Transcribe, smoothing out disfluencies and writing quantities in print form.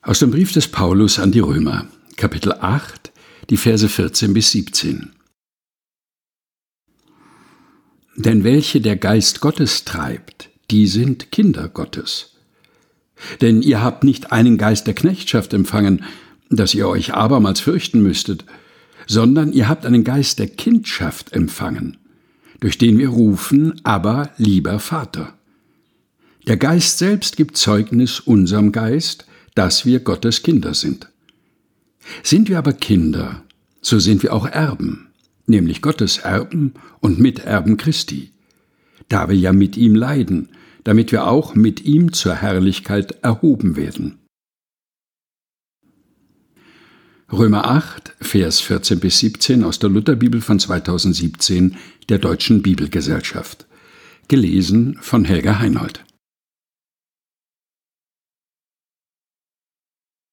Aus dem Brief des Paulus an die Römer, Kapitel 8, die Verse 14 bis 17. Denn welche der Geist Gottes treibt, die sind Kinder Gottes. Denn ihr habt nicht einen Geist der Knechtschaft empfangen, dass ihr euch abermals fürchten müsstet, sondern ihr habt einen Geist der Kindschaft empfangen, durch den wir rufen, aber lieber Vater. Der Geist selbst gibt Zeugnis unserem Geist, dass wir Gottes Kinder sind. Sind wir aber Kinder, so sind wir auch Erben, nämlich Gottes Erben und Miterben Christi, da wir ja mit ihm leiden, damit wir auch mit ihm zur Herrlichkeit erhoben werden. Römer 8, Vers 14 bis 17 aus der Lutherbibel von 2017 der Deutschen Bibelgesellschaft. Gelesen von Helga Heinold.